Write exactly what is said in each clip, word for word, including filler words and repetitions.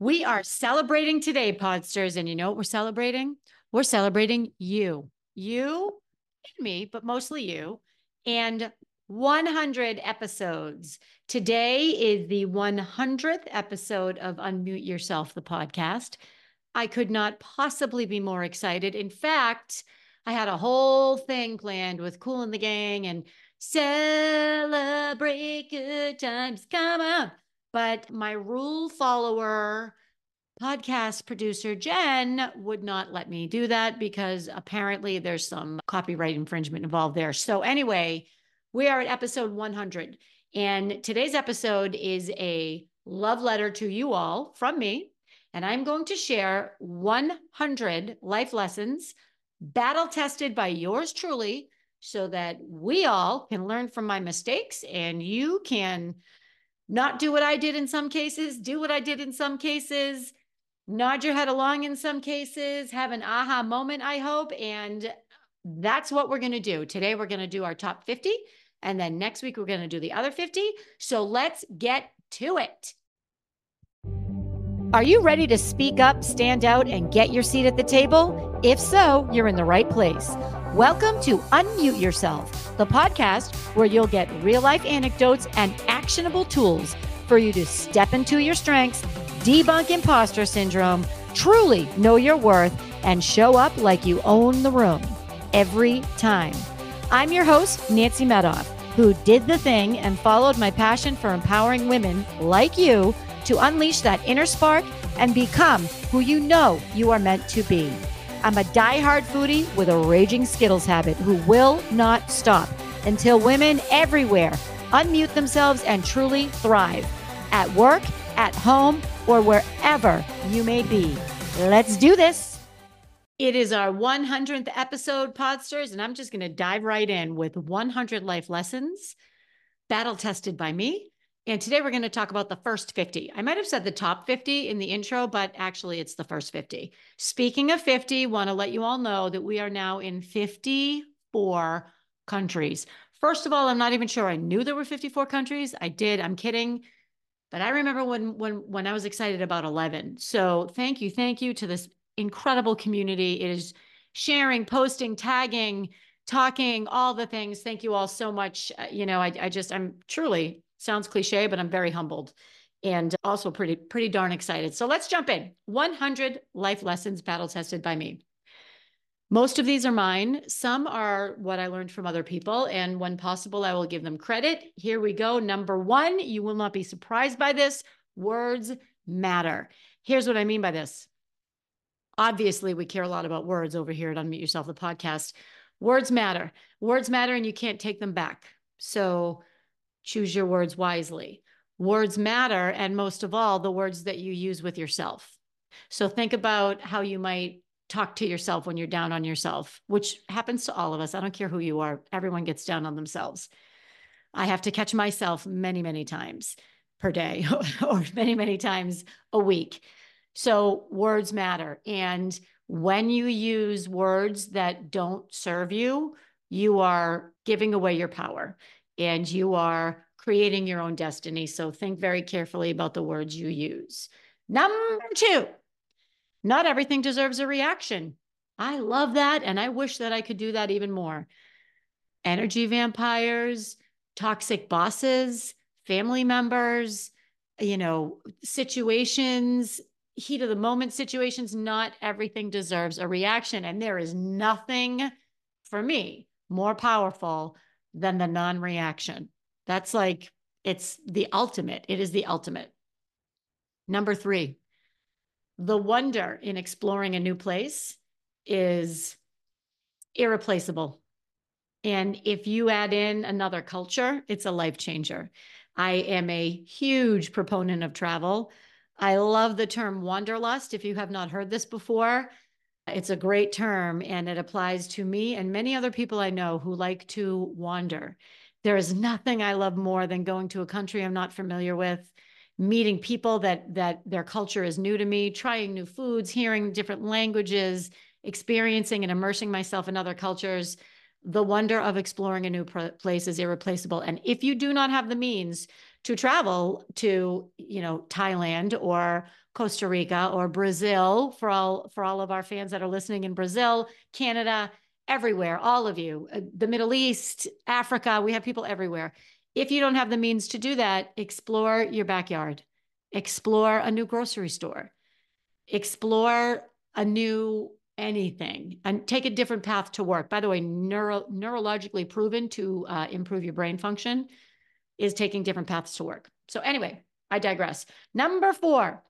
We are celebrating today, Podsters. And you know what we're celebrating? We're celebrating you, you and me, but mostly you, and one hundred episodes. Today is the one hundredth episode of Unmute Yourself, the podcast. I could not possibly be more excited. In fact, I had a whole thing planned with Kool and the Gang and celebrate good times. Come on. But my rule follower, podcast producer Jen would not let me do that because apparently there's some copyright infringement involved there. So, anyway, we are at episode one hundred. And today's episode is a love letter to you all from me. And I'm going to share one hundred life lessons, battle tested by yours truly, so that we all can learn from my mistakes and you can not do what I did in some cases, do what I did in some cases, nod your head along in some cases, have an aha moment, I hope. And that's what we're going to do. Today, we're going to do our top fifty. And then next week, we're going to do the other fifty. So let's get to it. Are you ready to speak up, stand out, and get your seat at the table? If so, you're in the right place. Welcome to Unmute Yourself, the podcast where you'll get real-life anecdotes and actionable tools for you to step into your strengths, debunk imposter syndrome, truly know your worth, and show up like you own the room every time. I'm your host, Nancy Medoff, who did the thing and followed my passion for empowering women like you to unleash that inner spark and become who you know you are meant to be. I'm a diehard foodie with a raging Skittles habit who will not stop until women everywhere unmute themselves and truly thrive at work, at home, or wherever you may be. Let's do this. It is our one hundredth episode, Podsters, and I'm just going to dive right in with one hundred life lessons, battle tested by me. And today we're going to talk about the first fifty. I might have said the top fifty in the intro, but actually it's the first fifty. Speaking of fifty, want to let you all know that we are now in fifty-four countries. First of all, I'm not even sure I knew there were fifty-four countries. I did. I'm kidding. But I remember when, when, when I was excited about eleven. So thank you. Thank you to this incredible community. It is sharing, posting, tagging, talking, all the things. Thank you all so much. Uh, you know, I, I just, I'm truly, sounds cliche, but I'm very humbled and also pretty, pretty darn excited. So let's jump in. one hundred life lessons battle tested by me. Most of these are mine. Some are what I learned from other people. And when possible, I will give them credit. Here we go. Number one, you will not be surprised by this. Words matter. Here's what I mean by this. Obviously, we care a lot about words over here at Unmute Yourself, the podcast. Words matter. Words matter and you can't take them back. So choose your words wisely. Words matter. And most of all, the words that you use with yourself. So think about how you might talk to yourself when you're down on yourself, which happens to all of us. I don't care who you are. Everyone gets down on themselves. I have to catch myself many, many times per day or many, many times a week. So words matter. And when you use words that don't serve you, you are giving away your power and you are creating your own destiny. So think very carefully about the words you use. Number two, not everything deserves a reaction. I love that. And I wish that I could do that even more. Energy vampires, toxic bosses, family members, you know, situations, heat of the moment situations, not everything deserves a reaction. And there is nothing for me more powerful than the non-reaction. That's like, it's the ultimate. It is the ultimate. Number three, the wonder in exploring a new place is irreplaceable. And if you add in another culture, it's a life changer. I am a huge proponent of travel. I love the term wanderlust. If you have not heard this before, it's a great term and it applies to me and many other people I know who like to wander. There is nothing I love more than going to a country I'm not familiar with, meeting people that that their culture is new to me, trying new foods, hearing different languages, experiencing and immersing myself in other cultures. The wonder of exploring a new place is irreplaceable. And if you do not have the means to travel to, you know, Thailand or Costa Rica or Brazil, for all for all of our fans that are listening in Brazil, Canada, everywhere, all of you, uh, the Middle East, Africa, we have people everywhere. If you don't have the means to do that, explore your backyard, explore a new grocery store, explore a new anything, and take a different path to work. By the way, neuro, neurologically proven to uh, improve your brain function is taking different paths to work. So anyway, I digress. Number four,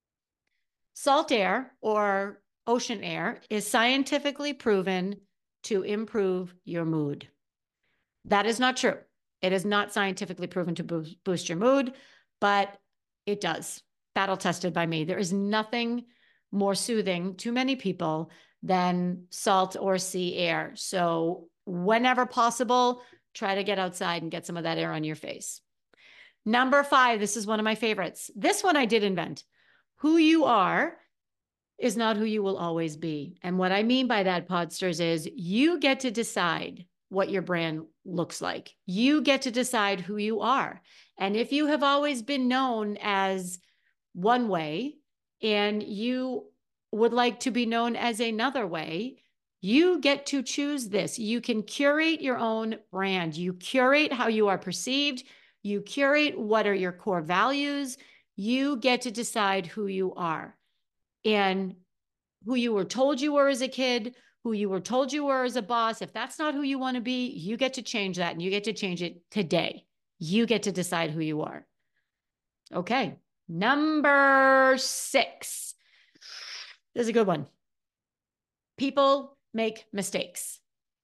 salt air or ocean air is scientifically proven to improve your mood. That is not true. It is not scientifically proven to boost, boost your mood, but it does. Battle tested by me. There is nothing more soothing to many people than salt or sea air. So whenever possible, try to get outside and get some of that air on your face. Number five, this is one of my favorites. This one I did invent. Who you are is not who you will always be. And what I mean by that, Podsters, is you get to decide what your brand looks like. You get to decide who you are. And if you have always been known as one way and you would like to be known as another way, you get to choose this. You can curate your own brand. You curate how you are perceived. You curate what are your core values. You get to decide who you are. And who you were told you were as a kid, who you were told you were as a boss, if that's not who you want to be, you get to change that, and you get to change it today. You get to decide who you are. Okay. Number six. This is a good one. People make mistakes.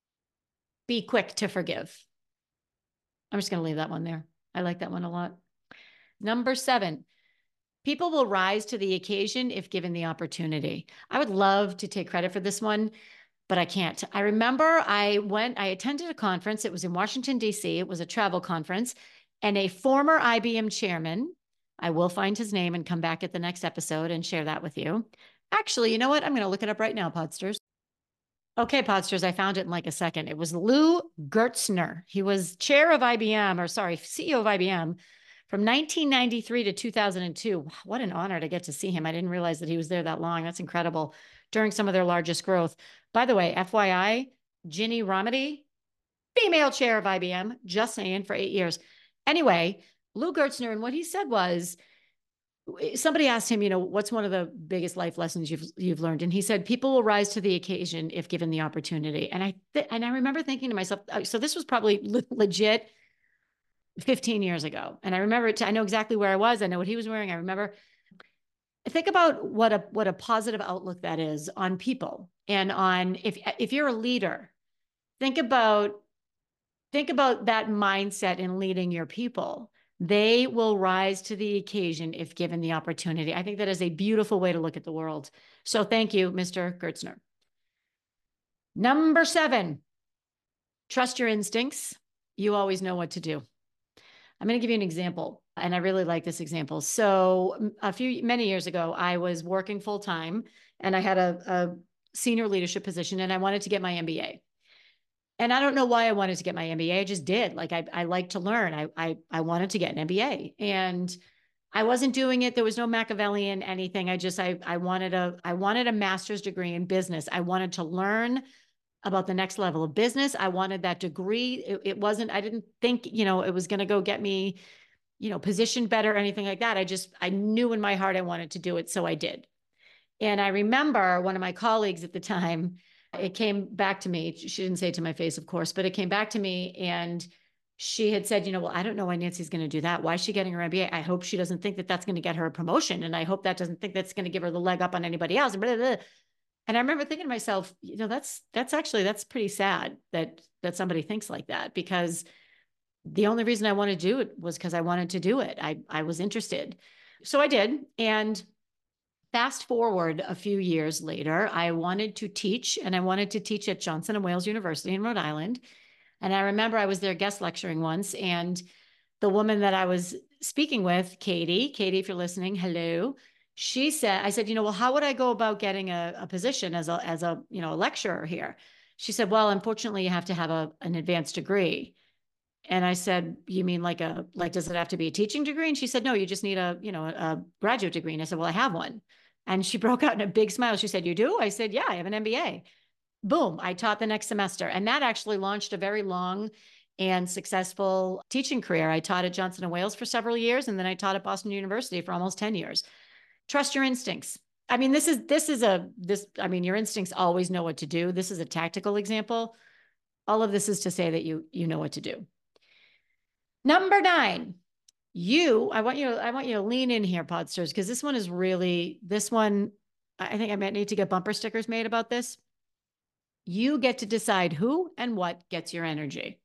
Be quick to forgive. I'm just going to leave that one there. I like that one a lot. Number seven. People will rise to the occasion if given the opportunity. I would love to take credit for this one, but I can't. I remember I went, I attended a conference. It was in Washington, D C. It was a travel conference, and a former I B M chairman, I will find his name and come back at the next episode and share that with you. Actually, you know what? I'm going to look it up right now, Podsters. Okay, Podsters, I found it in like a second. It was Lou Gerstner. He was chair of I B M, or sorry, C E O of I B M, from nineteen ninety-three to two thousand two. What an honor to get to see him. I didn't realize that he was there that long. That's incredible. During some of their largest growth. By the way, F Y I, Ginny Rometty, female chair of I B M, just saying, for eight years. Anyway, Lou Gerstner, and what he said was, somebody asked him, you know, what's one of the biggest life lessons you've you've learned? And he said, people will rise to the occasion if given the opportunity. And I th- and I remember thinking to myself, so this was probably le- legit fifteen years ago. And I remember it, I know exactly where I was. I know what he was wearing. I remember, think about what a, what a positive outlook that is on people and on, if, if you're a leader, think about, think about that mindset in leading your people. They will rise to the occasion if given the opportunity. I think that is a beautiful way to look at the world. So thank you, Mister Gerstner. Number seven, trust your instincts. You always know what to do. I'm going to give you an example, and I really like this example. So a few, many years ago, I was working full time, and I had a, a senior leadership position, and I wanted to get my M B A. And I don't know why I wanted to get my M B A. I just did. Like I, I like to learn. I, I, I wanted to get an M B A, and I wasn't doing it. There was no Machiavellian anything. I just, I, I wanted a, I wanted a master's degree in business. I wanted to learn about the next level of business. I wanted that degree. It, it wasn't, I didn't think, you know, it was going to go get me, you know, positioned better or anything like that. I just, I knew in my heart I wanted to do it. So I did. And I remember one of my colleagues at the time, it came back to me. She didn't say it to my face, of course, but it came back to me. And she had said, you know, well, I don't know why Nancy's going to do that. Why is she getting her M B A? I hope she doesn't think that that's going to get her a promotion. And I hope that doesn't think that's going to give her the leg up on anybody else. Blah, blah, blah. And I remember thinking to myself, you know, that's, that's actually, that's pretty sad that, that somebody thinks like that, because the only reason I wanted to do it was because I wanted to do it. I, I was interested. So I did. And fast forward a few years later, I wanted to teach, and I wanted to teach at Johnson and Wales University in Rhode Island. And I remember I was there guest lecturing once, and the woman that I was speaking with, Katie, Katie, if you're listening, hello. She said, I said, you know, well, how would I go about getting a, a position as a, as a, you know, a lecturer here? She said, well, unfortunately, you have to have a, an advanced degree. And I said, you mean like a, like, does it have to be a teaching degree? And she said, no, you just need a, you know, a graduate degree. And I said, well, I have one. And she broke out in a big smile. She said, you do? I said, yeah, I have an M B A. Boom, I taught the next semester. And that actually launched a very long and successful teaching career. I taught at Johnson and Wales for several years, and then I taught at Boston University for almost ten years. Trust your instincts. I mean, this is, this is a, this, I mean, your instincts always know what to do. This is a tactical example. All of this is to say that you, you know what to do. Number nine, you, I want you to, I want you to lean in here, Podsters, because this one is really, this one, I think I might need to get bumper stickers made about this. You get to decide who and what gets your energy.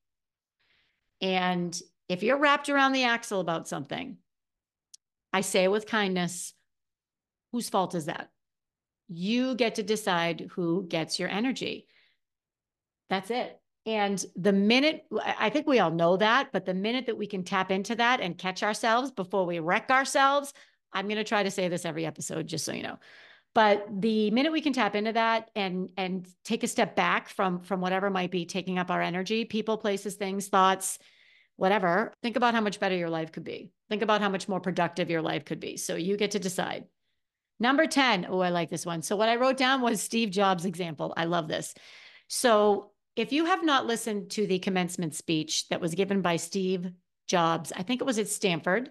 And if you're wrapped around the axle about something, I say it with kindness, whose fault is that? You get to decide who gets your energy. That's it. And the minute, I think we all know that, but the minute that we can tap into that and catch ourselves before we wreck ourselves, I'm going to try to say this every episode, just so you know. But the minute we can tap into that and and take a step back from from whatever might be taking up our energy, people, places, things, thoughts, whatever, think about how much better your life could be. Think about how much more productive your life could be. So you get to decide. Number ten. Oh, I like this one. So what I wrote down was Steve Jobs' example. I love this. So if you have not listened to the commencement speech that was given by Steve Jobs, I think it was at Stanford,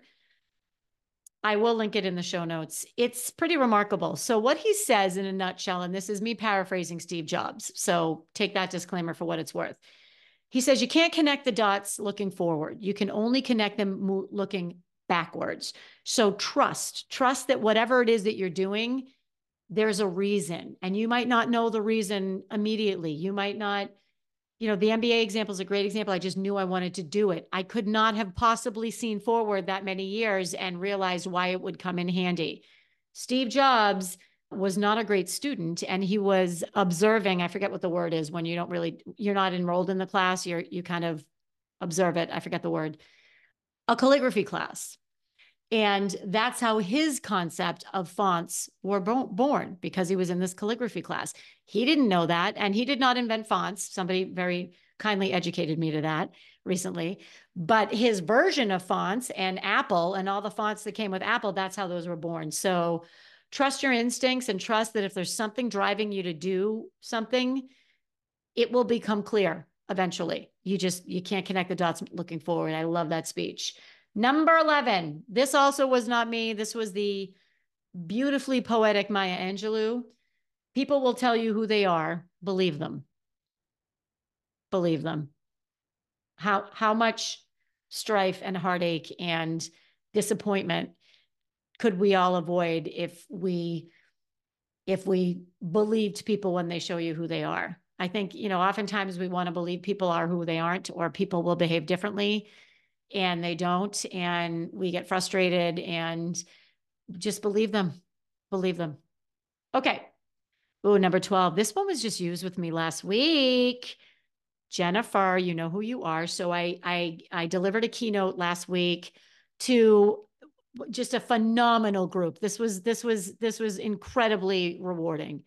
I will link it in the show notes. It's pretty remarkable. So what he says in a nutshell, and this is me paraphrasing Steve Jobs, so take that disclaimer for what it's worth. He says, you can't connect the dots looking forward. You can only connect them looking backwards. So trust, trust that whatever it is that you're doing, there's a reason. And you might not know the reason immediately. You might not, you know, the M B A example is a great example. I just knew I wanted to do it. I could not have possibly seen forward that many years and realized why it would come in handy. Steve Jobs was not a great student, and he was observing, I forget what the word is when you don't really, you're not enrolled in the class, you're, you kind of observe it. I forget the word, a calligraphy class. And that's how his concept of fonts were bo- born, because he was in this calligraphy class. He didn't know that, and he did not invent fonts. Somebody very kindly educated me to that recently. But his version of fonts and Apple and all the fonts that came with Apple, that's how those were born. So trust your instincts and trust that if there's something driving you to do something, it will become clear eventually. You just, you can't connect the dots looking forward. I love that speech. Number eleven. This also was not me. This was the beautifully poetic Maya Angelou. People will tell you who they are. Believe them. Believe them. How, how much strife and heartache and disappointment could we all avoid if we, if we believed people when they show you who they are? I think, you know, oftentimes we want to believe people are who they aren't, or people will behave differently, and they don't. And we get frustrated, and just believe them, believe them. Okay. Oh, number twelve. This one was just used with me last week. Jennifer, you know who you are. So I, I, I delivered a keynote last week to just a phenomenal group. This was, this was, this was incredibly rewarding.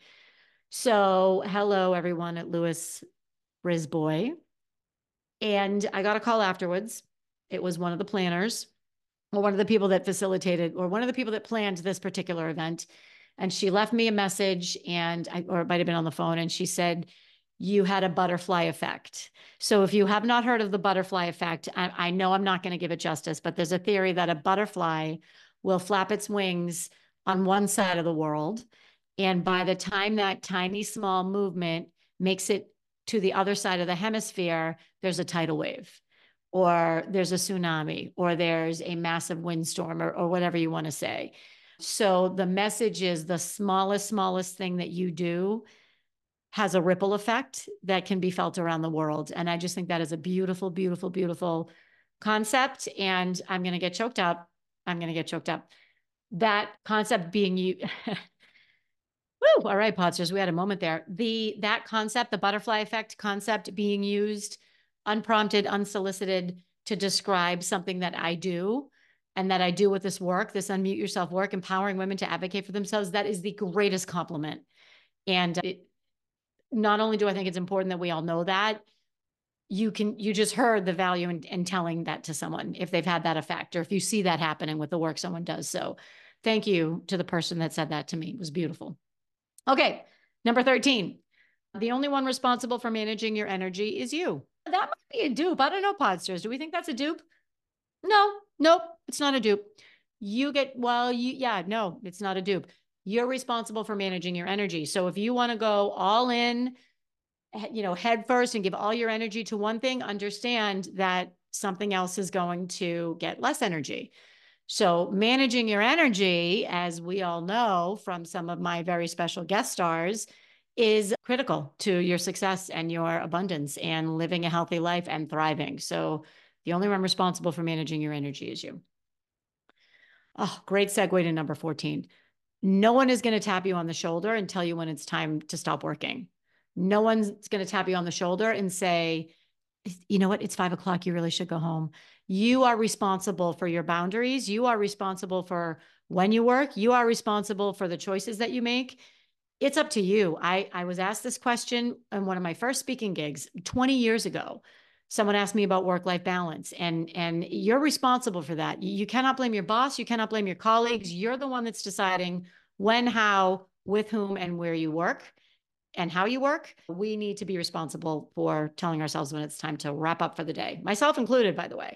So hello, everyone at Lewis Brisbois. And I got a call afterwards. It was one of the planners, or one of the people that facilitated, or one of the people that planned this particular event. And she left me a message, and I, or it might've been on the phone. And she said, you had a butterfly effect. So if you have not heard of the butterfly effect, I, I know I'm not going to give it justice, but there's a theory that a butterfly will flap its wings on one side of the world. And by the time that tiny, small movement makes it to the other side of the hemisphere, there's a tidal wave, or there's a tsunami, or there's a massive windstorm, or, or whatever you want to say. So the message is the smallest, smallest thing that you do has a ripple effect that can be felt around the world. And I just think that is a beautiful, beautiful, beautiful concept. And I'm going to get choked up. I'm going to get choked up. That concept being you. Woo, all right, Podsters, we had a moment there. The, that concept, the butterfly effect concept, being used unprompted, unsolicited, to describe something that I do, and that I do with this work, this Unmute Yourself work, empowering women to advocate for themselves. That is the greatest compliment. And it, not only do I think it's important that we all know that, you can, you just heard the value in, in telling that to someone if they've had that effect, or if you see that happening with the work someone does. So thank you to the person that said that to me. It was beautiful. Okay. Number thirteen, the only one responsible for managing your energy is you. That might be a dupe. I don't know, Podsters. Do we think that's a dupe? No, nope, it's not a dupe. You get, well, you, yeah, no, it's not a dupe. You're responsible for managing your energy. So if you want to go all in, you know, head first and give all your energy to one thing, understand that something else is going to get less energy. So managing your energy, as we all know from some of my very special guest stars, is critical to your success and your abundance and living a healthy life and thriving. So the only one responsible for managing your energy is you. Oh, great segue to number fourteen. No one is going to tap you on the shoulder and tell you when it's time to stop working. No one's going to tap you on the shoulder and say, you know what, it's five o'clock. You really should go home. You are responsible for your boundaries. You are responsible for when you work. You are responsible for the choices that you make. It's up to you. I, I was asked this question in one of my first speaking gigs twenty years ago. Someone asked me about work-life balance, and, and you're responsible for that. You cannot blame your boss. You cannot blame your colleagues. You're the one that's deciding when, how, with whom, and where you work and how you work. We need to be responsible for telling ourselves when it's time to wrap up for the day, myself included, by the way.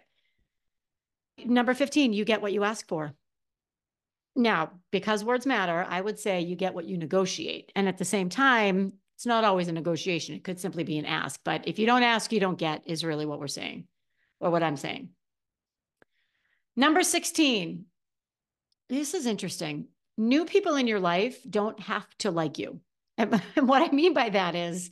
Number fifteen, you get what you ask for. Now, because words matter, I would say you get what you negotiate. And at the same time, it's not always a negotiation. It could simply be an ask. But if you don't ask, you don't get, is really what we're saying, or what I'm saying. Number sixteen, this is interesting. New people in your life don't have to like you. And what I mean by that is,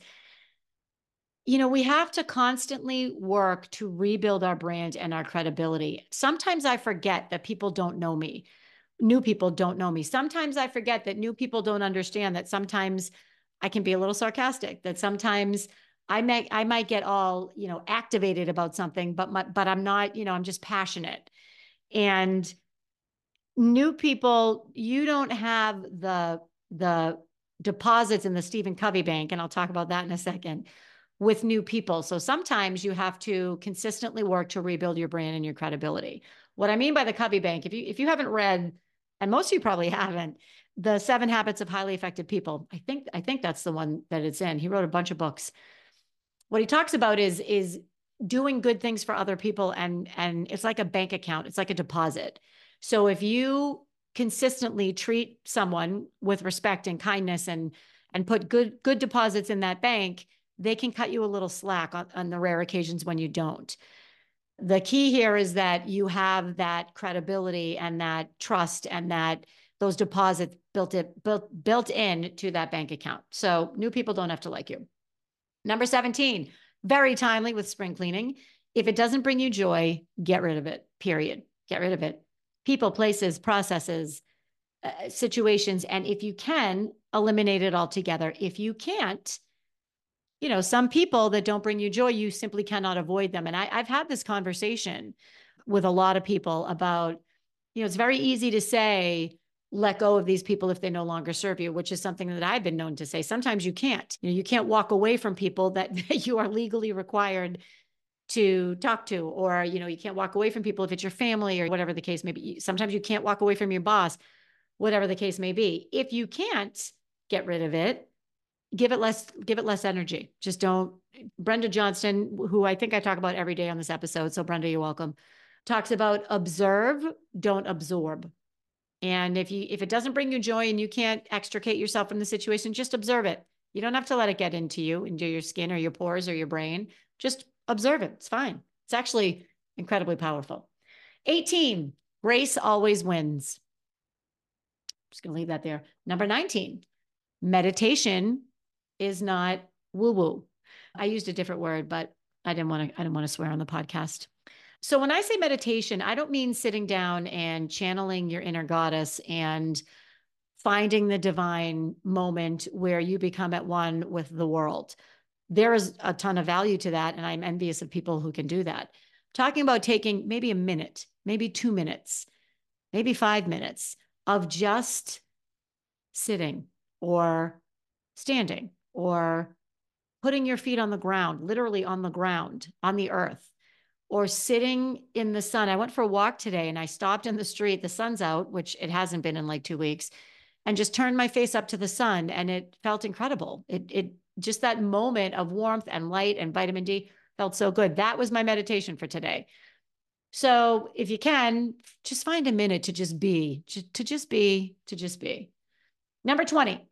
you know, we have to constantly work to rebuild our brand and our credibility. Sometimes I forget that people don't know me. New people don't know me. Sometimes I forget that new people don't understand that sometimes I can be a little sarcastic, that sometimes I may, I might get all, you know, activated about something, but my, but I'm not, you know, I'm just passionate. And new people, you don't have the, the deposits in the Stephen Covey bank, and I'll talk about that in a second, with new people. So sometimes you have to consistently work to rebuild your brand and your credibility. What I mean by the Covey bank, if you, if you haven't read, and most of you probably haven't, the Seven Habits of Highly Effective People, I think, I think that's the one that it's in. He wrote a bunch of books. What he talks about is, is doing good things for other people. And, and it's like a bank account. It's like a deposit. So if you consistently treat someone with respect and kindness and, and put good, good deposits in that bank, they can cut you a little slack on, on the rare occasions when you don't. The key here is that you have that credibility and that trust and that those deposits built it built built in to that bank account. So new people don't have to like you. Number seventeen, very timely with spring cleaning. If it doesn't bring you joy, get rid of it, period. Get rid of it. People, places, processes, uh, situations. And if you can, eliminate it altogether. If you can't, you know, some people that don't bring you joy, you simply cannot avoid them. And I, I've had this conversation with a lot of people about, you know, it's very easy to say, let go of these people if they no longer serve you, which is something that I've been known to say. Sometimes you can't, you know, you can't walk away from people that, that you are legally required to talk to, or, you know, you can't walk away from people if it's your family or whatever the case may be. Sometimes you can't walk away from your boss, whatever the case may be. If you can't get rid of it, give it less, give it less energy. Just don't. Brenda Johnston, who I think I talk about every day on this episode, so Brenda, you're welcome, talks about observe, don't absorb. And if you, if it doesn't bring you joy and you can't extricate yourself from the situation, just observe it. You don't have to let it get into you, into your skin or your pores or your brain. Just observe it. It's fine. It's actually incredibly powerful. eighteen, grace always wins. I'm just going to leave that there. Number nineteen, meditation is not woo-woo. I used a different word, but I didn't want to, I didn't want to swear on the podcast. So when I say meditation, I don't mean sitting down and channeling your inner goddess and finding the divine moment where you become at one with the world. There is a ton of value to that, and I'm envious of people who can do that. Talking about taking maybe a minute, maybe two minutes, maybe five minutes of just sitting or standing or putting your feet on the ground, literally on the ground, on the earth, or sitting in the sun. I went for a walk today and I stopped in the street. The sun's out, which it hasn't been in like two weeks, and just turned my face up to the sun. And it felt incredible. It, it just that moment of warmth and light and vitamin D felt so good. That was my meditation for today. So if you can, just find a minute to just be, to just be, to just be. Number twenty.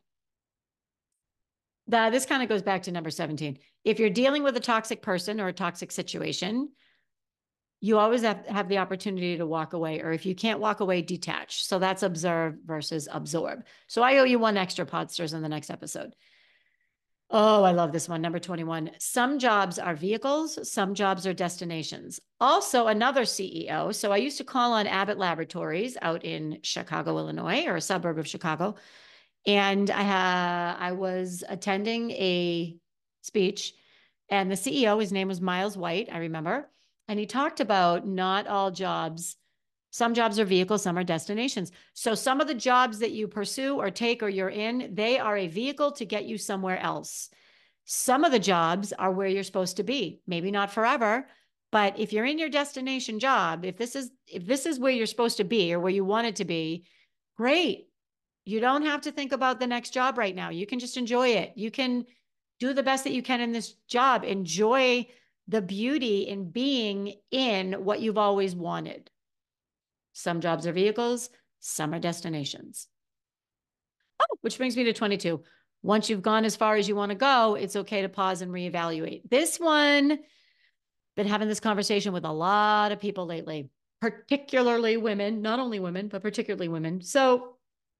The, this kind of goes back to number seventeen. If you're dealing with a toxic person or a toxic situation, you always have, have the opportunity to walk away, or if you can't walk away, detach. So that's observe versus absorb. So I owe you one extra, Podsters, in the next episode. Oh, I love this one. Number twenty-one. Some jobs are vehicles. Some jobs are destinations. Also, another C E O. So I used to call on Abbott Laboratories out in Chicago, Illinois, or a suburb of Chicago. And I, ha- I was attending a speech, and the C E O, his name was Miles White, I remember. And he talked about not all jobs, some jobs are vehicles, some are destinations. So some of the jobs that you pursue or take or you're in, they are a vehicle to get you somewhere else. Some of the jobs are where you're supposed to be, maybe not forever, but if you're in your destination job, if this is if this is where you're supposed to be or where you want it to be, great. You don't have to think about the next job right now. You can just enjoy it. You can do the best that you can in this job. Enjoy the beauty in being in what you've always wanted. Some jobs are vehicles, some are destinations. Oh, which brings me to twenty-two. Once you've gone as far as you want to go, it's okay to pause and reevaluate. This one, been having this conversation with a lot of people lately, particularly women, not only women, but particularly women. So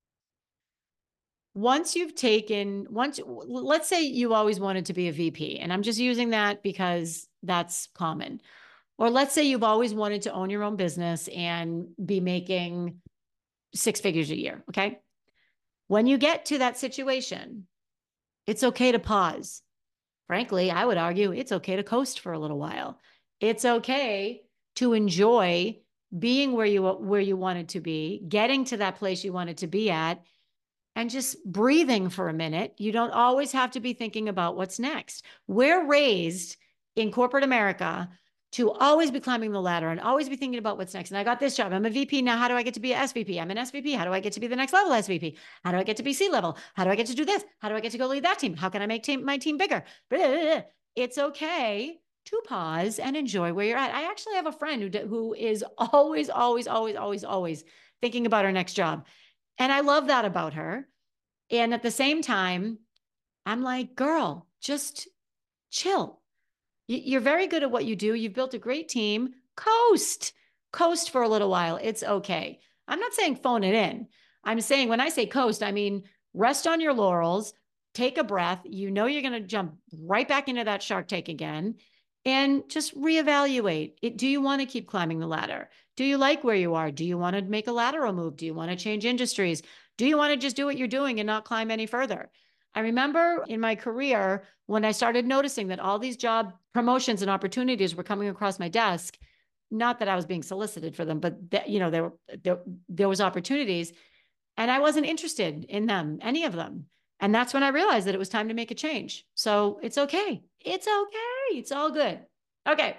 once you've taken, once, let's say you always wanted to be a V P, and I'm just using that because that's common. Or let's say you've always wanted to own your own business and be making six figures a year, okay? When you get to that situation, it's okay to pause. Frankly, I would argue it's okay to coast for a little while. It's okay to enjoy being where you where you wanted to be, getting to that place you wanted to be at, and just breathing for a minute. You don't always have to be thinking about what's next. We're raised in corporate America to always be climbing the ladder and always be thinking about what's next. And I got this job. I'm a V P now. How do I get to be an S V P? I'm an S V P. How do I get to be the next level S V P? How do I get to be C level? How do I get to do this? How do I get to go lead that team? How can I make team, my team bigger? It's okay to pause and enjoy where you're at. I actually have a friend who, who is always, always, always, always, always thinking about her next job. And I love that about her. And at the same time, I'm like, girl, just chill. You're very good at what you do. You've built a great team. Coast, coast for a little while. It's okay. I'm not saying phone it in. I'm saying when I say coast, I mean rest on your laurels, take a breath. You know you're going to jump right back into that Shark Tank again, and just reevaluate. It, do you want to keep climbing the ladder? Do you like where you are? Do you want to make a lateral move? Do you want to change industries? Do you want to just do what you're doing and not climb any further? I remember in my career when I started noticing that all these job promotions and opportunities were coming across my desk, not that I was being solicited for them, but that, you know, there, there, there was opportunities and I wasn't interested in them, any of them. And that's when I realized that it was time to make a change. So it's okay. It's okay. It's all good. Okay.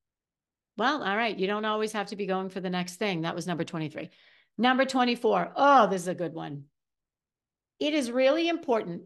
Well, all right. You don't always have to be going for the next thing. That was number twenty-three. Number twenty-four. Oh, this is a good one. It is really important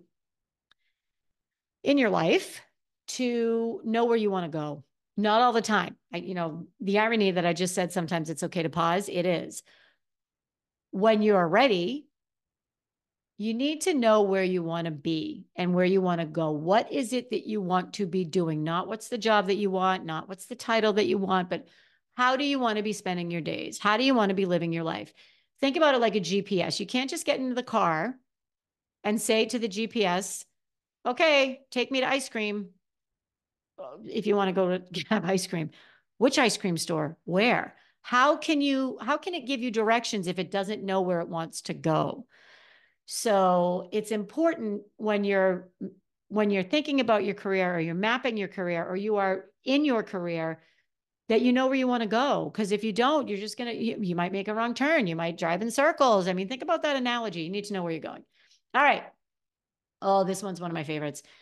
in your life to know where you want to go. Not all the time. I, you know, the irony that I just said, sometimes it's okay to pause. It is. When you are ready, you need to know where you want to be and where you want to go. What is it that you want to be doing? Not what's the job that you want, not what's the title that you want, but how do you want to be spending your days? How do you want to be living your life? Think about it like a G P S. You can't just get into the car and say to the G P S, okay, take me to ice cream. If you want to go to have ice cream, which ice cream store? Where? How can you, how can it give you directions if it doesn't know where it wants to go? So it's important when you're, when you're thinking about your career or you're mapping your career or you are in your career, that you know where you want to go. Because if you don't, you're just going to, you, you might make a wrong turn. You might drive in circles. I mean, think about that analogy. You need to know where you're going. All right. Oh, this one's one of my favorites.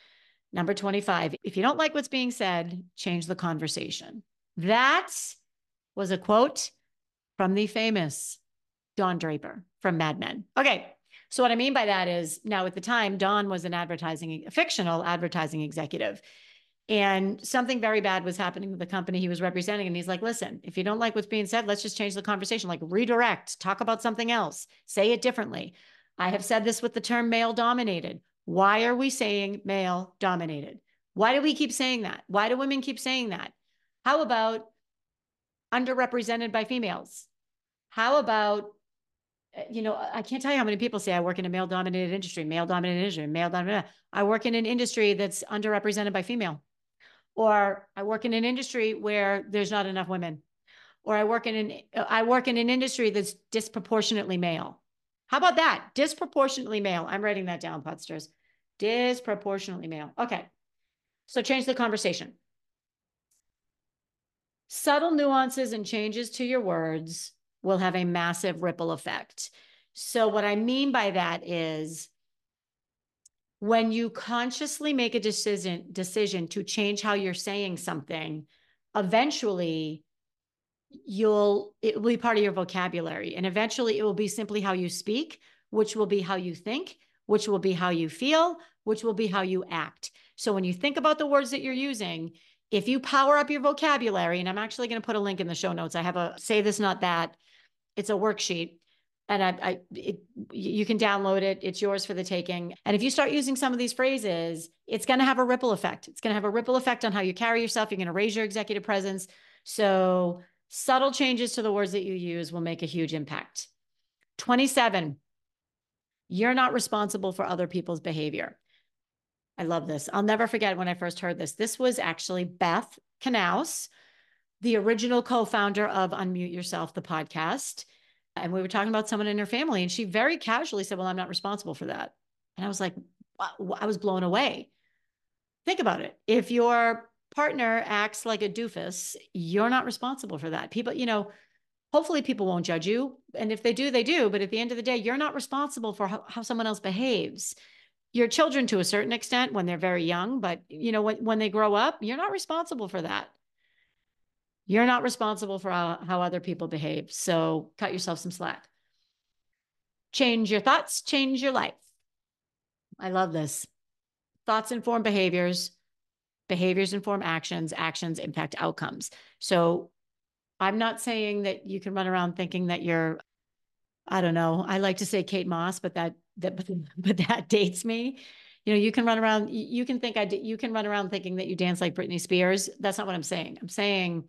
Number twenty-five, if you don't like what's being said, change the conversation. That was a quote from the famous Don Draper from Mad Men. Okay. So what I mean by that is now at the time, Don was an advertising, a fictional advertising executive. And something very bad was happening with the company he was representing. And he's like, listen, if you don't like what's being said, let's just change the conversation, like redirect, talk about something else, say it differently. I have said this with the term male dominated. Why are we saying male dominated? Why do we keep saying that? Why do women keep saying that? How about underrepresented by females? How about, you know, I can't tell you how many people say I work in a male dominated industry, male dominated industry, male dominated. I work in an industry that's underrepresented by female. Or I work in an industry where there's not enough women. Or I work in an I work in an industry that's disproportionately male. How about that? Disproportionately male. I'm writing that down, Podsters. Disproportionately male. Okay. So change the conversation. Subtle nuances and changes to your words will have a massive ripple effect. So what I mean by that is when you consciously make a decision, decision to change how you're saying something, eventually you'll, it will be part of your vocabulary. And eventually it will be simply how you speak, which will be how you think, which will be how you feel, which will be how you act. So when you think about the words that you're using, if you power up your vocabulary, and I'm actually going to put a link in the show notes. I have a say this, not that. It's a worksheet. And I, I it, you can download it. It's yours for the taking. And if you start using some of these phrases, it's going to have a ripple effect. It's going to have a ripple effect on how you carry yourself. You're going to raise your executive presence. So subtle changes to the words that you use will make a huge impact. twenty-seven, you're not responsible for other people's behavior. I love this. I'll never forget when I first heard this. This was actually Beth Knaus, the original co-founder of Unmute Yourself, the podcast. And we were talking about someone in her family, and she very casually said, well, I'm not responsible for that. And I was like, wow, I was blown away. Think about it. If your partner acts like a doofus, you're not responsible for that. People, you know, hopefully people won't judge you. And if they do, they do. But at the end of the day, you're not responsible for how, how someone else behaves. Your children to a certain extent when they're very young, but you know, when, when they grow up, you're not responsible for that. You're not responsible for how, how other people behave. So cut yourself some slack. Change your thoughts, change your life. I love this. Thoughts inform behaviors. Behaviors inform actions. Actions impact outcomes. So I'm not saying that you can run around thinking that you're, I don't know, I like to say Kate Moss, but that, that but, but that dates me. You know, you can run around, you can think I you can run around thinking that you dance like Britney Spears. That's not what I'm saying. I'm saying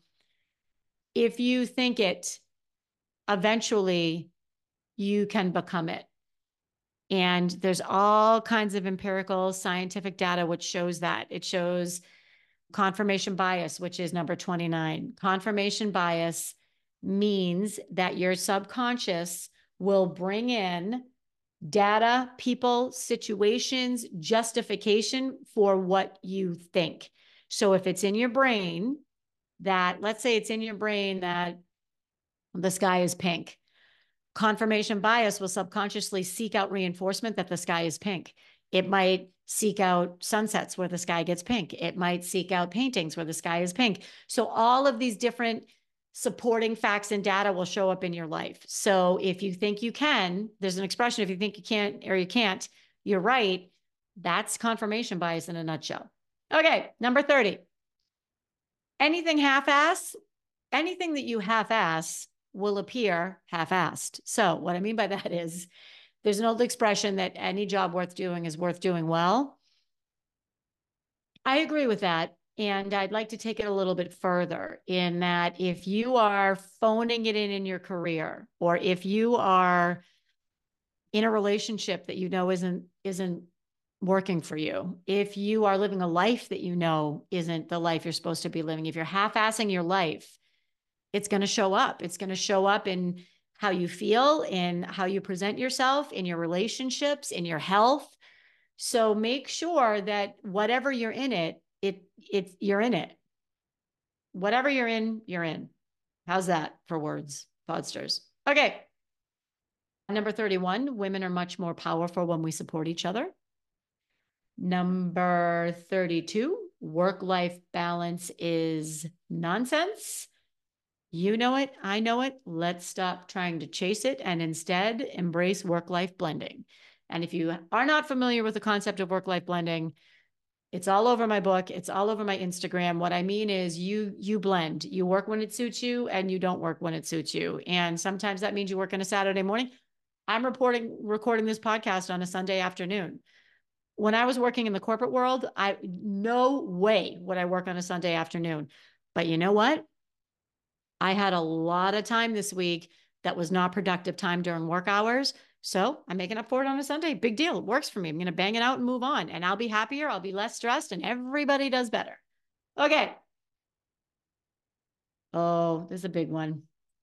if you think it, eventually you can become it. And there's all kinds of empirical scientific data which shows that. It shows confirmation bias, which is number twenty-nine. Confirmation bias means that your subconscious will bring in data, people, situations, justification for what you think. So if it's in your brain that, let's say it's in your brain that the sky is pink, confirmation bias will subconsciously seek out reinforcement that the sky is pink. It might seek out sunsets where the sky gets pink. It might seek out paintings where the sky is pink. So all of these different supporting facts and data will show up in your life. So if you think you can, there's an expression, if you think you can't or you can't, you're right. That's confirmation bias in a nutshell. Okay, number thirty. Anything half-ass, anything that you half-ass will appear half-assed. So what I mean by that is there's an old expression that any job worth doing is worth doing well. I agree with that. And I'd like to take it a little bit further in that if you are phoning it in in your career, or if you are in a relationship that you know isn't, isn't working for you, if you are living a life that you know isn't the life you're supposed to be living, if you're half-assing your life, it's going to show up. It's going to show up in how you feel, in how you present yourself, in your relationships, in your health. So make sure that whatever you're in it, it, it, you're in it. Whatever you're in, you're in. How's that for words, Podsters? Okay. Number thirty-one, women are much more powerful when we support each other. Number thirty-two, work-life balance is nonsense. You know it, I know it. Let's stop trying to chase it and instead embrace work-life blending. And if you are not familiar with the concept of work-life blending, it's all over my book. It's all over my Instagram. What I mean is you you blend. You work when it suits you and you don't work when it suits you. And sometimes that means you work on a Saturday morning. I'm reporting recording this podcast on a Sunday afternoon. When I was working in the corporate world, I no way would I work on a Sunday afternoon. But you know what? I had a lot of time this week that was not productive time during work hours. So I'm making up for it on a Sunday. Big deal. It works for me. I'm going to bang it out and move on. And I'll be happier. I'll be less stressed and everybody does better. Okay. Oh, this is a big one.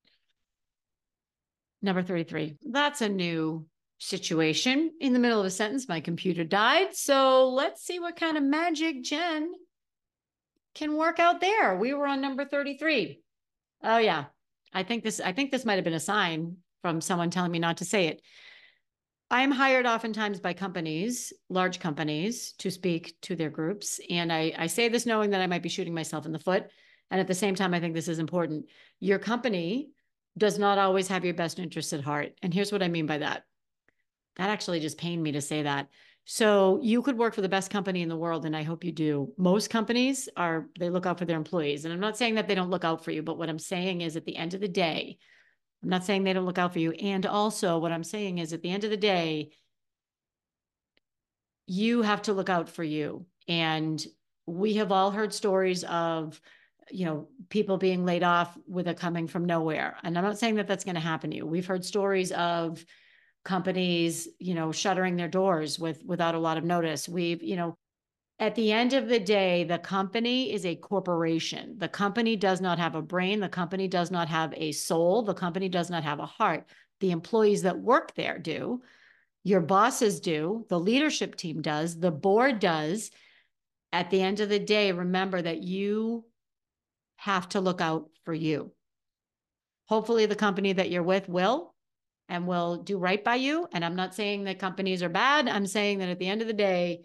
Number thirty-three. That's a new situation. In the middle of a sentence, my computer died. So let's see what kind of magic Jen can work out there. We were on number thirty-three. Oh yeah. I think this, I think this might've been a sign from someone telling me not to say it. I'm hired oftentimes by companies, large companies, to speak to their groups. And I, I say this knowing that I might be shooting myself in the foot. And at the same time, I think this is important. Your company does not always have your best interests at heart. And here's what I mean by that. That actually just pained me to say that. So you could work for the best company in the world, and I hope you do. Most companies are, they look out for their employees. And I'm not saying that they don't look out for you, but what I'm saying is at the end of the day, I'm not saying they don't look out for you. And also what I'm saying is at the end of the day, you have to look out for you. And we have all heard stories of, you know, people being laid off with it coming from nowhere. And I'm not saying that that's going to happen to you. We've heard stories of companies, you know, shuttering their doors with without a lot of notice. We've, you know, at the end of the day, the company is a corporation. The company does not have a brain. The company does not have a soul. The company does not have a heart. The employees that work there do. Your bosses do. The leadership team does. The board does. At the end of the day, remember that you have to look out for you. Hopefully the company that you're with will and will do right by you. And I'm not saying that companies are bad. I'm saying that at the end of the day,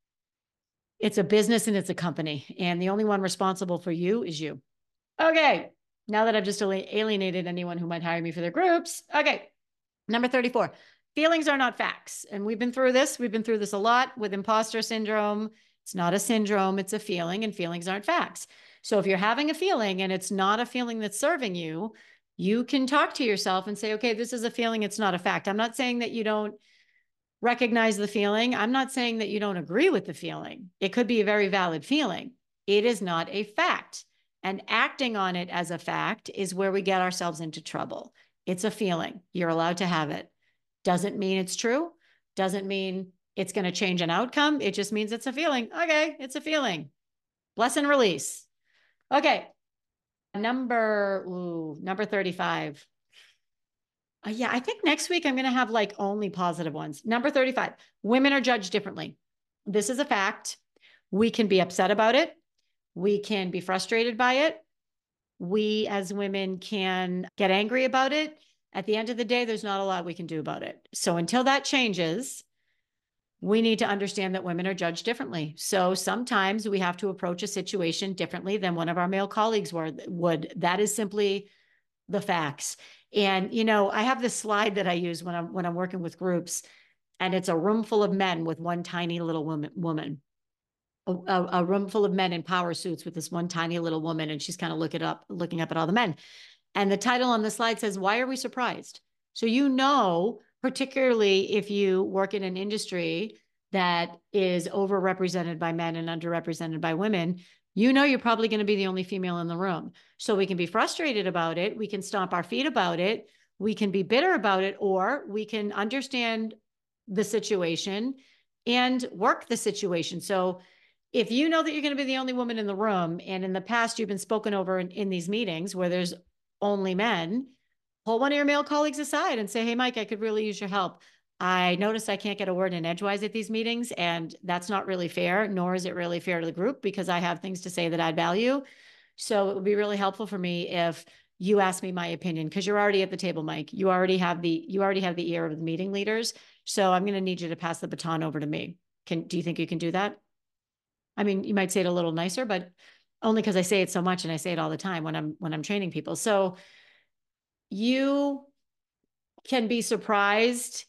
it's a business and it's a company. And the only one responsible for you is you. Okay. Now that I've just alienated anyone who might hire me for their groups. Okay. Number thirty-four, feelings are not facts. And we've been through this. We've been through this a lot with imposter syndrome. It's not a syndrome. It's a feeling, and feelings aren't facts. So if you're having a feeling and it's not a feeling that's serving you, you can talk to yourself and say, okay, this is a feeling. It's not a fact. I'm not saying that you don't recognize the feeling. I'm not saying that you don't agree with the feeling. It could be a very valid feeling. It is not a fact. And acting on it as a fact is where we get ourselves into trouble. It's a feeling. You're allowed to have it. Doesn't mean it's true. Doesn't mean it's going to change an outcome. It just means it's a feeling. Okay, it's a feeling. Bless and release. Okay. Number, ooh, number thirty-five. Uh, yeah, I think next week I'm going to have like only positive ones. Number thirty-five, women are judged differently. This is a fact. We can be upset about it. We can be frustrated by it. We as women can get angry about it. At the end of the day, there's not a lot we can do about it. So until that changes, we need to understand that women are judged differently. So sometimes we have to approach a situation differently than one of our male colleagues would. That is simply the facts. And, you know, I have this slide that I use when I'm, when I'm working with groups, and it's a room full of men with one tiny little woman, woman. A, a room full of men in power suits with this one tiny little woman. And she's kind of looking up, looking up at all the men. And the title on the slide says, why are we surprised? So, you know, particularly if you work in an industry that is overrepresented by men and underrepresented by women, you know, you're probably going to be the only female in the room. So we can be frustrated about it. We can stomp our feet about it. We can be bitter about it, or we can understand the situation and work the situation. So if you know that you're going to be the only woman in the room, and in the past you've been spoken over in, in these meetings where there's only men, pull one of your male colleagues aside and say, hey, Mike, I could really use your help. I noticed I can't get a word in edgewise at these meetings, and that's not really fair, nor is it really fair to the group because I have things to say that add value. So it would be really helpful for me if you ask me my opinion, because you're already at the table, Mike. You already have the, you already have the ear of the meeting leaders. So I'm going to need you to pass the baton over to me. Can, do you think you can do that? I mean, you might say it a little nicer, but only because I say it so much and I say it all the time when I'm, when I'm training people. So you can be surprised,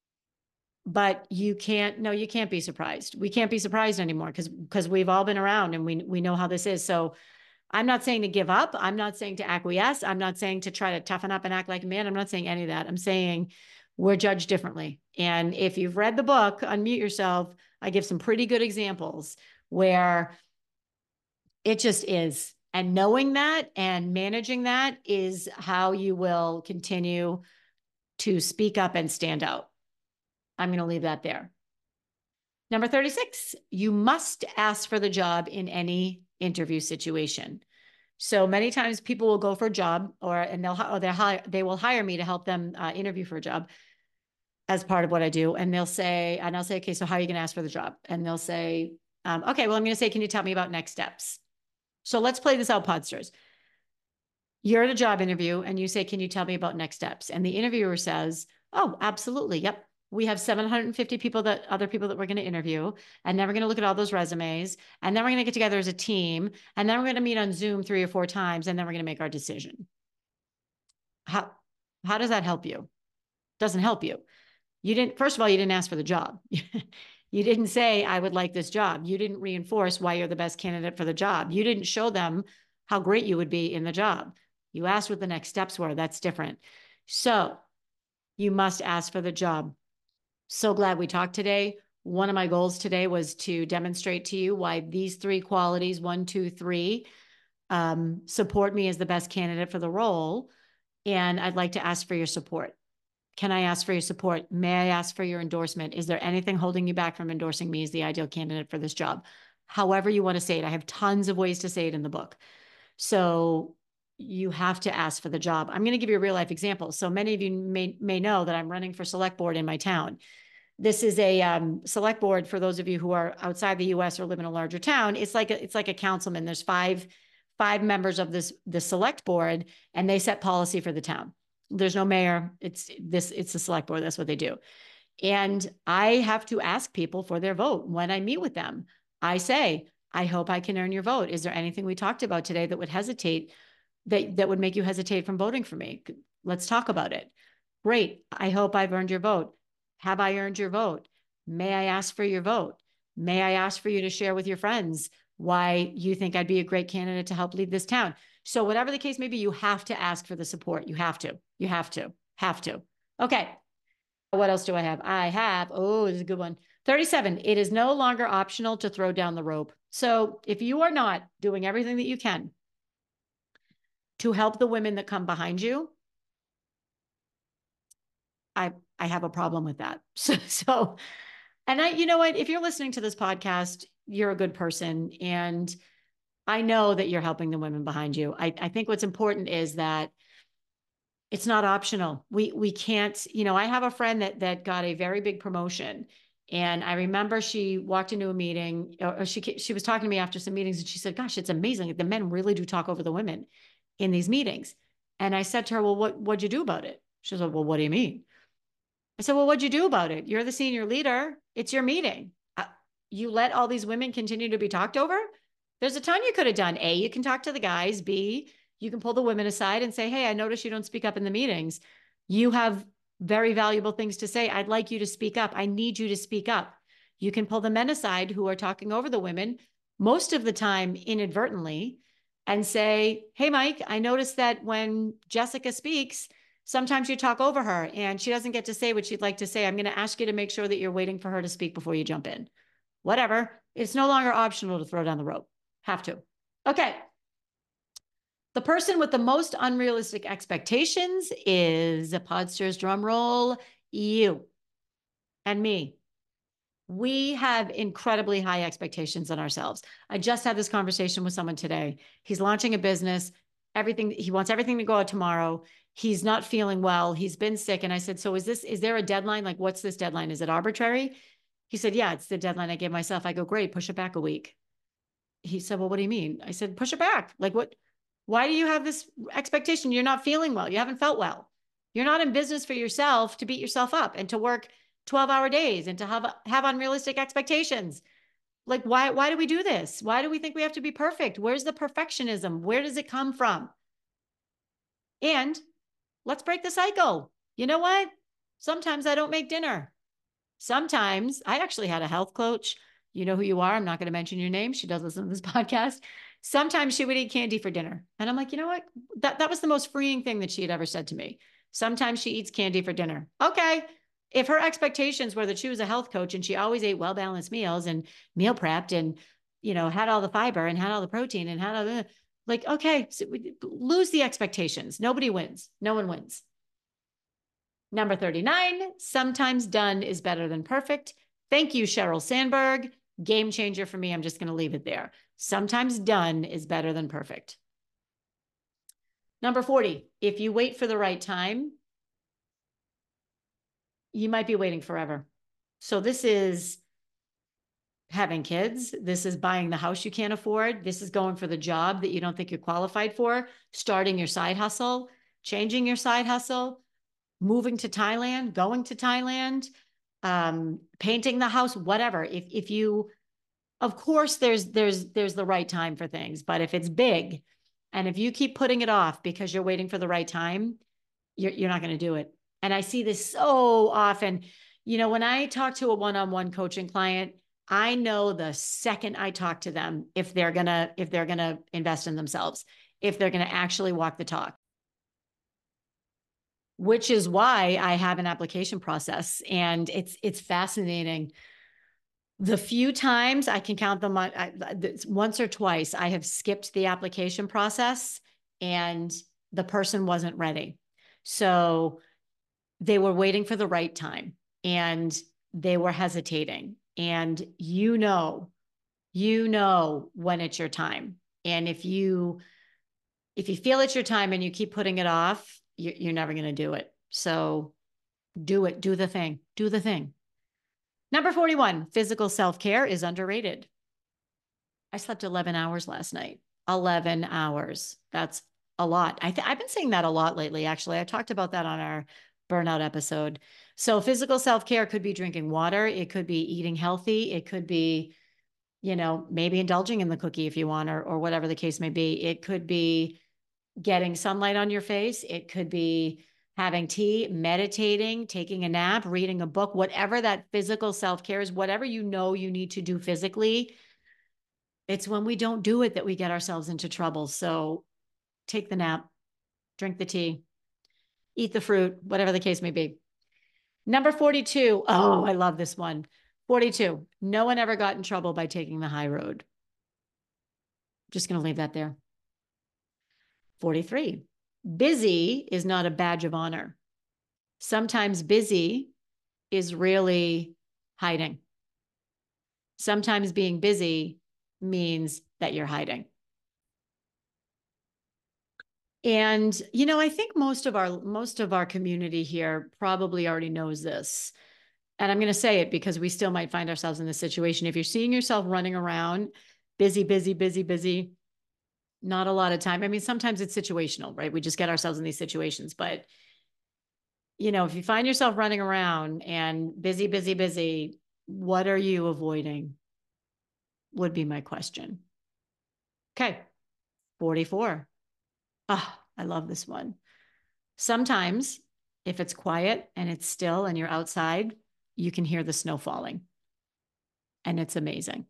but you can't, no, you can't be surprised. We can't be surprised anymore because, because we've all been around and we, we know how this is. So I'm not saying to give up. I'm not saying to acquiesce. I'm not saying to try to toughen up and act like a man. I'm not saying any of that. I'm saying we're judged differently. And if you've read the book, Unmute Yourself, I give some pretty good examples where it just is. And knowing that and managing that is how you will continue to speak up and stand out. I'm going to leave that there. Number thirty-six, you must ask for the job in any interview situation. So many times people will go for a job or, and they'll, or they'll hire, they will hire me to help them uh, interview for a job as part of what I do. And they'll say, and I'll say, okay, so how are you going to ask for the job? And they'll say, um, okay, well, I'm going to say, can you tell me about next steps? So let's play this out, Podsters. You're at a job interview and you say, can you tell me about next steps? And the interviewer says, oh, absolutely. Yep. We have seven hundred fifty people that other people that we're going to interview. And then we're going to look at all those resumes. And then we're going to get together as a team. And then we're going to meet on Zoom three or four times. And then we're going to make our decision. How, how does that help you? Doesn't help you. You didn't, first of all, you didn't ask for the job. You didn't say, I would like this job. You didn't reinforce why you're the best candidate for the job. You didn't show them how great you would be in the job. You asked what the next steps were. That's different. So you must ask for the job. So glad we talked today. One of my goals today was to demonstrate to you why these three qualities, one, two, three, um, support me as the best candidate for the role. And I'd like to ask for your support. Can I ask for your support? May I ask for your endorsement? Is there anything holding you back from endorsing me as the ideal candidate for this job? However you want to say it. I have tons of ways to say it in the book. So you have to ask for the job. I'm going to give you a real life example. So many of you may, may know that I'm running for select board in my town. This is a um, select board for those of you who are outside the U S or live in a larger town. It's like a, it's like a councilman. There's five, five members of this, the select board, and they set policy for the town. There's no mayor. It's this, it's the select board. That's what they do. And I have to ask people for their vote when I meet with them. I say, I hope I can earn your vote. Is there anything we talked about today that would hesitate, that, that would make you hesitate from voting for me? Let's talk about it. Great. I hope I've earned your vote. Have I earned your vote? May I ask for your vote? May I ask for you to share with your friends why you think I'd be a great candidate to help lead this town? So whatever the case may be, you have to ask for the support. You have to, you have to, have to. Okay. What else do I have? I have, oh, this is a good one. thirty-seven, it is no longer optional to throw down the rope. So if you are not doing everything that you can to help the women that come behind you, I, I have a problem with that. So, so, and I, you know what, if you're listening to this podcast, you're a good person. And I know that you're helping the women behind you. I, I think what's important is that it's not optional. We, we can't, you know, I have a friend that, that got a very big promotion. And I remember she walked into a meeting, or she, she was talking to me after some meetings, and she said, gosh, it's amazing. The men really do talk over the women in these meetings. And I said to her, well, what, what'd you do about it? She was like, well, what do you mean? I said, well, what'd you do about it? You're the senior leader. It's your meeting. Uh, you let all these women continue to be talked over? There's a ton you could have done. A, you can talk to the guys. B, you can pull the women aside and say, hey, I notice you don't speak up in the meetings. You have very valuable things to say. I'd like you to speak up. I need you to speak up. You can pull the men aside who are talking over the women, most of the time inadvertently, and say, hey, Mike, I noticed that when Jessica speaks, sometimes you talk over her and she doesn't get to say what she'd like to say. I'm going to ask you to make sure that you're waiting for her to speak before you jump in. Whatever. It's no longer optional to throw down the rope. Have to. Okay. The person with the most unrealistic expectations is, a Podsters drum roll, you and me. We have incredibly high expectations on ourselves. I just had this conversation with someone today. He's launching a business. Everything, he wants everything to go out tomorrow. He's not feeling well. He's been sick. And I said, so is this, is there a deadline? Like, what's this deadline? Is it arbitrary? He said, yeah, it's the deadline I gave myself. I go, great, push it back a week. He said, well, what do you mean? I said, push it back. Like, what, why do you have this expectation? You're not feeling well. You haven't felt well. You're not in business for yourself to beat yourself up and to work twelve hour days and to have, have unrealistic expectations. Like, why, why do we do this? Why do we think we have to be perfect? Where's the perfectionism? Where does it come from? And let's break the cycle. You know what? Sometimes I don't make dinner. Sometimes I actually had a health coach. You know who you are. I'm not going to mention your name. She does listen to this podcast. Sometimes she would eat candy for dinner. And I'm like, you know what? That, that was the most freeing thing that she had ever said to me. Sometimes she eats candy for dinner. Okay. If her expectations were that she was a health coach and she always ate well-balanced meals and meal prepped and, you know, had all the fiber and had all the protein and had all the, like, okay, so we lose the expectations. Nobody wins. No one wins. Number thirty-nine, sometimes done is better than perfect. Thank you, Sheryl Sandberg. Game changer for me. I'm just going to leave it there. Sometimes done is better than perfect. Number forty, if you wait for the right time, you might be waiting forever. So this is having kids. This is buying the house you can't afford. This is going for the job that you don't think you're qualified for, starting your side hustle, changing your side hustle, moving to Thailand, going to Thailand, um, painting the house, whatever. If if you, of course, there's there's there's the right time for things, but if it's big, and if you keep putting it off because you're waiting for the right time, you're you're not going to do it. And I see this so often. You know, when I talk to a one-on-one coaching client, I know the second I talk to them if they're gonna if they're gonna invest in themselves, if they're gonna actually walk the talk. Which is why I have an application process, and it's it's fascinating. The few times I can count them on, I, once or twice, I have skipped the application process and the person wasn't ready. So they were waiting for the right time and they were hesitating. And you know, you know when it's your time. And if you if you feel it's your time and you keep putting it off, you're, you're never going to do it. So do it. Do the thing. Do the thing. Number forty-one, physical self-care is underrated. I slept eleven hours last night. eleven hours. That's a lot. I th- I've been saying that a lot lately, actually. I talked about that on our burnout episode. So physical self-care could be drinking water. It could be eating healthy. It could be, you know, maybe indulging in the cookie if you want, or, or whatever the case may be. It could be getting sunlight on your face. It could be having tea, meditating, taking a nap, reading a book, whatever that physical self-care is, whatever you know you need to do physically. It's when we don't do it that we get ourselves into trouble. So take the nap, drink the tea, eat the fruit, whatever the case may be. Number forty-two. Oh, I love this one. forty-two. No one ever got in trouble by taking the high road. Just going to leave that there. forty-three. Busy is not a badge of honor. Sometimes busy is really hiding. Sometimes being busy means that you're hiding. And, you know, I think most of our most of our community here probably already knows this. And I'm going to say it because we still might find ourselves in this situation. If you're seeing yourself running around, busy, busy, busy, busy, not a lot of time. I mean, sometimes it's situational, right? We just get ourselves in these situations. But, you know, if you find yourself running around and busy, busy, busy, what are you avoiding? Would be my question. Okay. forty-four. Oh, I love this one. Sometimes if it's quiet and it's still and you're outside, you can hear the snow falling. And it's amazing.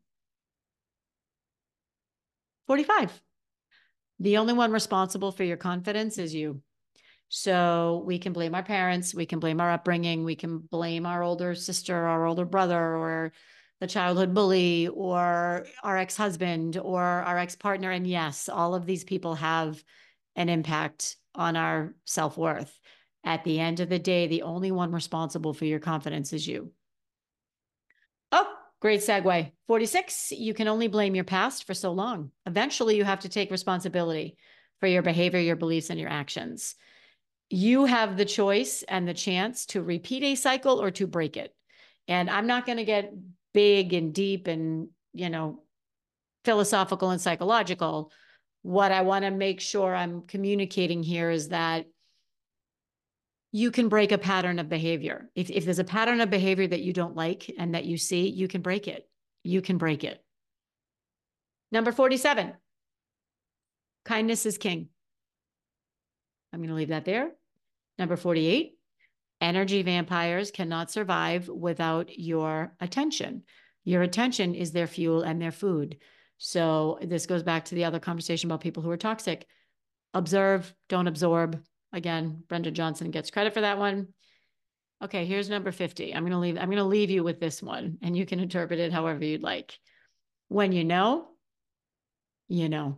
forty-five. The only one responsible for your confidence is you. So we can blame our parents, we can blame our upbringing, we can blame our older sister, our older brother, or the childhood bully, or our ex-husband, or our ex-partner. And yes, all of these people have an impact on our self-worth. At the end of the day, the only one responsible for your confidence is you. Oh, great segue. forty-six, you can only blame your past for so long. Eventually, you have to take responsibility for your behavior, your beliefs, and your actions. You have the choice and the chance to repeat a cycle or to break it. And I'm not going to get big and deep and, you know, philosophical and psychological. What I want to make sure I'm communicating here is that you can break a pattern of behavior. If, if there's a pattern of behavior that you don't like and that you see, you can break it. You can break it. Number forty-seven, kindness is king. I'm going to leave that there. Number forty-eight, energy vampires cannot survive without your attention. Your attention is their fuel and their food. So this goes back to the other conversation about people who are toxic. Observe, don't absorb. Again, Brenda Johnson gets credit for that one. Okay, here's number fifty. I'm going to leave, I'm going to leave you with this one, and you can interpret it however you'd like. When you know, you know.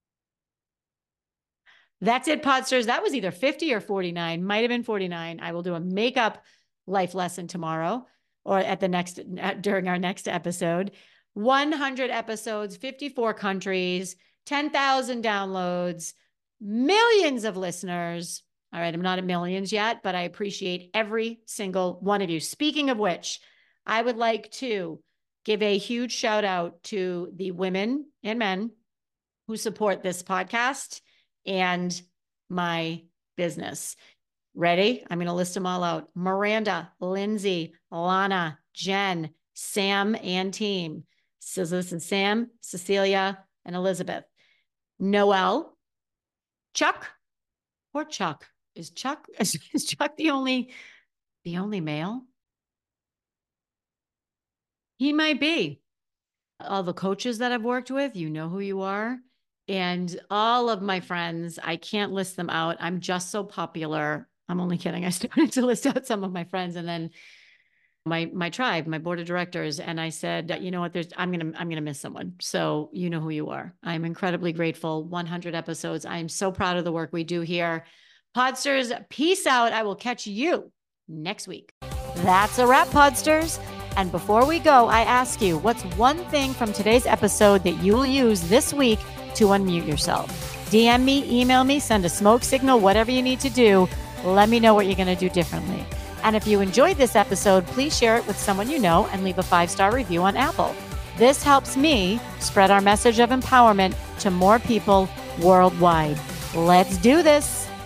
That's it, Podsters. That was either fifty or forty-nine. Might have been forty-nine. I will do a makeup life lesson tomorrow or at the next, during our next episode. one hundred episodes, fifty-four countries, ten thousand downloads, millions of listeners. All right, I'm not at millions yet, but I appreciate every single one of you. Speaking of which, I would like to give a huge shout out to the women and men who support this podcast and my business. Ready? I'm going to list them all out. Miranda, Lindsay, Lana, Jen, Sam, and team. So this is Sam, Cecilia, and Elizabeth. Noel, Chuck, or Chuck. Is Chuck, is, is Chuck the only, the only male? He might be. All the coaches that I've worked with, you know who you are. And all of my friends, I can't list them out. I'm just so popular. I'm only kidding. I started to list out some of my friends and then my my tribe, my board of directors. And I said, you know what, there's I'm gonna I'm gonna miss someone. So you know who you are. I'm incredibly grateful. one hundred episodes. I am so proud of the work we do here. Podsters, peace out. I will catch you next week. That's a wrap, Podsters. And before we go, I ask you, what's one thing from today's episode that you will use this week to unmute yourself? D M me, email me, send a smoke signal, whatever you need to do. Let me know what you're going to do differently. And if you enjoyed this episode, please share it with someone you know and leave a five-star review on Apple. This helps me spread our message of empowerment to more people worldwide. Let's do this.